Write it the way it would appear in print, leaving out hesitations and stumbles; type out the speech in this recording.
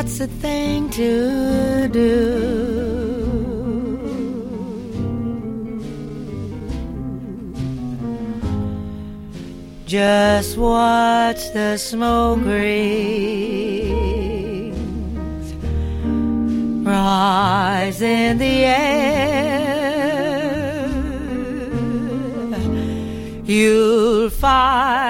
that's the thing to do. Just watch the smoke rings rise in the air. You'll find